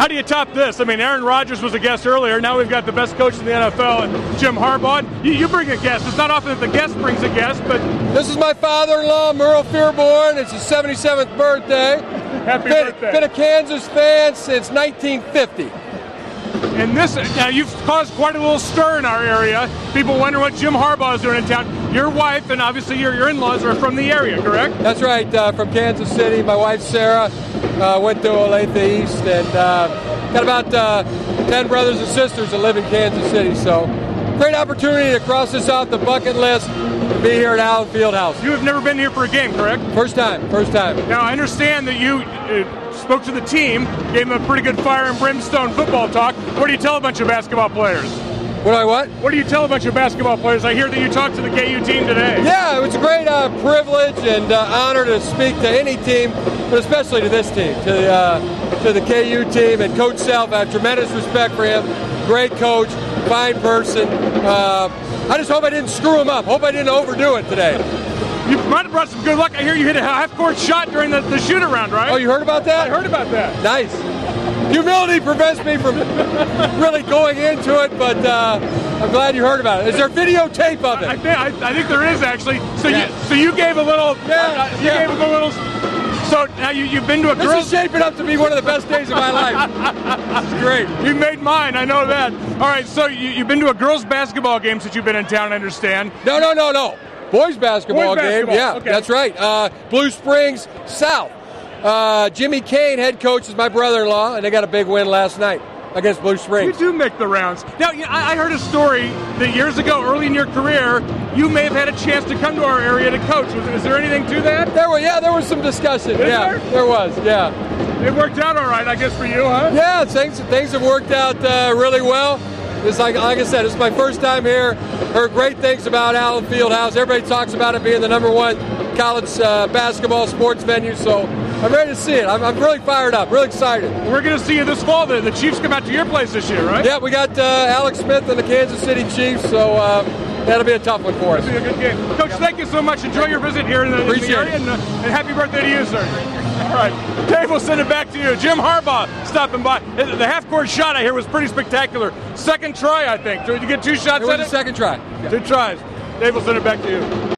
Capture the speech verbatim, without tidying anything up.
how do you top this? I mean, Aaron Rodgers was a guest earlier. Now we've got the best coach in the N F L, and Jim Harbaugh. You, you bring a guest. It's not often that the guest brings a guest, but this is my father-in-law, Merle Fearborn. It's his seventy-seventh birthday. Happy been, birthday. Been a Kansas fan since nineteen fifty. And this, now you've caused quite a little stir in our area. People wonder what Jim Harbaugh is doing in town. Your wife and obviously your, your in-laws are from the area, correct? That's right, uh, from Kansas City. My wife, Sarah, uh, went to Olathe East, and uh, got about uh, ten brothers and sisters that live in Kansas City. So, great opportunity to cross this off the bucket list to be here at Allen Fieldhouse. You have never been here for a game, correct? First time, first time. Now, I understand that you uh, spoke to the team, gave them a pretty good fire and brimstone football talk. What do you tell a bunch of basketball players? What do I what? What do you tell a bunch of basketball players? I hear that you talked to the K U team today. Yeah, it was a great uh, privilege and uh, honor to speak to any team, but especially to this team, to, uh, to the K U team. And Coach Self, I have tremendous respect for him. Great coach, fine person. Uh, I just hope I didn't screw him up. Hope I didn't overdo it today. You might have brought some good luck. I hear you hit a half-court shot during the, the shoot-around, right? Oh, you heard about that? I heard about that. Nice. Humility prevents me from really going into it, but uh, I'm glad you heard about it. Is there videotape of it? I, think, I, I think there is, actually. So, yeah. you, so you gave a little... Yeah, uh, you yeah. gave a little... So now you, you've been to a this girls... This is shaping up to be one of the best days of my life. This is great. You made mine, I know that. All right, so you, you've been to a girls' basketball game since you've been in town, I understand. No, no, no, no. Boys basketball Boys game. basketball. Yeah, Okay. That's right. Uh, Blue Springs South. Uh, Jimmy Kane, head coach, is my brother-in-law, and they got a big win last night against Blue Springs. You do make the rounds. Now, you know, I heard a story that years ago, early in your career, you may have had a chance to come to our area to coach. Was, is there anything to that? There were, yeah, there was some discussion. Is yeah, there? there was, yeah. It worked out all right, I guess, for you, huh? Yeah, things things have worked out uh, really well. It's like like I said, it's my first time here. Heard great things about Allen Fieldhouse. Everybody talks about it being the number one college uh, basketball sports venue. So I'm ready to see it. I'm, I'm really fired up, really excited. We're going to see you this fall. The, the Chiefs come out to your place this year, right? Yeah, we got uh, Alex Smith and the Kansas City Chiefs. So uh, that'll be a tough one for us. It'll be a good game. Coach, thank you so much. Enjoy your visit here in the, in the area, and, uh, and happy birthday to you, sir. All right, Dave, we'll send it back to you. Jim Harbaugh stopping by. The half-court shot I hear was pretty spectacular. Second try, I think. Did you get two shots It was at the it? second try. Two tries. Dave, we'll send it back to you.